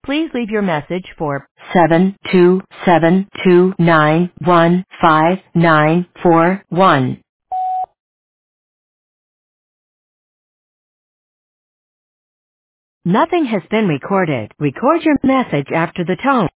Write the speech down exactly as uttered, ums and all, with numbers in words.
Please leave your message for seven two seven two nine one five nine four one. Nothing has been recorded. Record your message after the tone.